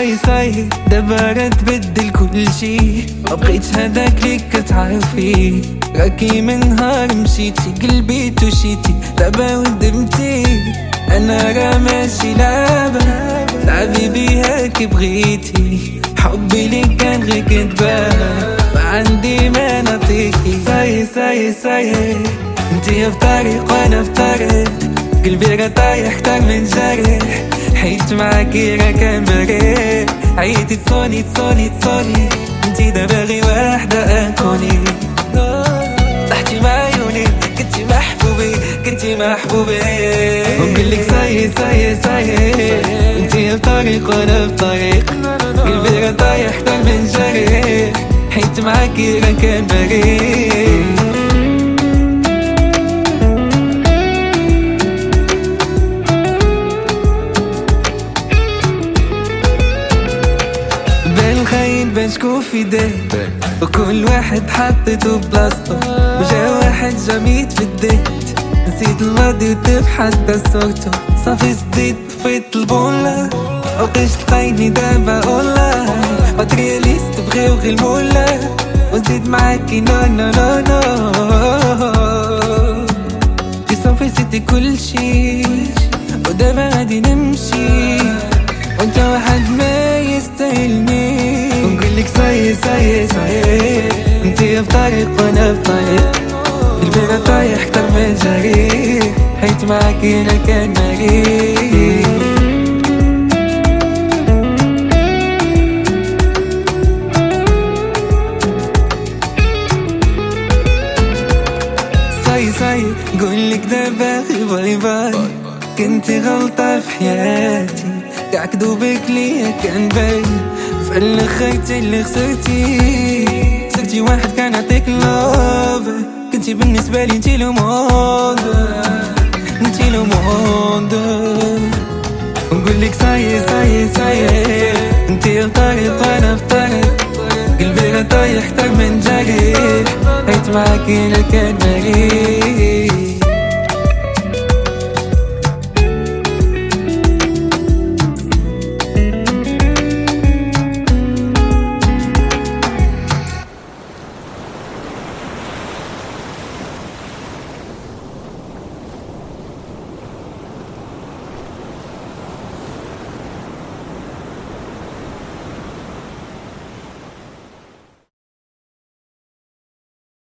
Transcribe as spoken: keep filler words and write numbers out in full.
صاي صاي دابا غتبدل كل شي، مبقيتش هداك لي كتعرفي. راكي من نهار مشيتي قلبي توشيتي، دابا وندمتي انا راه ماشي لعبة، لعبي بيها كي بغيتي. حبي لي كان غير كدبة، ما عندي ما نعطيكي. صاي صاي صاي انتي في طريق وانا في طريق، قلبي راه طايح اكتر من جريح. حيت معاكي راه كان بريء، عيتي تصوني تصوني تصوني، انتي دابا غير واحدة انكوني. طحتي مع عيوني كنتي محبوبي كنتي محبوبي، ونقولك صاي صاي صاي انتي في طريق وانا في طريق، قلبي راه طايح اكتر من جريح. حيت معاكي راه كان بريء. بالخيل بنشكو في ديه، وكل واحد حطيته بلاصتو، وجا واحد جميت في الديت. نسيت الماضي وتبحث صورته، صافي سديت طفيت البولة، وقيش تلقايني دابا اونلاين. ماترياليست بغيو غير المولا، ونزيد معاكي نو نو نو نو. تي صافي سيتي كل شي، ودابا غادي نمشي، وانت واحد ما يستاهلني. ونقولك صاي صاي صاي انتي في طريق وانا في طريق، قلبي راه طايح اكتر من جريح. حيت معاكي انا كان مريح. صاي صاي نقولك دابا باي باي، كنتي غلطة في حياتي، كاع كدوبك ليا كان باين. في الاخر انتي اللي خسرتي، خسرتي واحد كان عطيك لوف. كنتي بالنسبة لي انتي لو موند، انتي لو موند. ونقولك صاي صاي صاي انتي في طريق وانا في طريق، قلبي راه طايح اكتر من جريح. حيت معاكي انا كان مريح.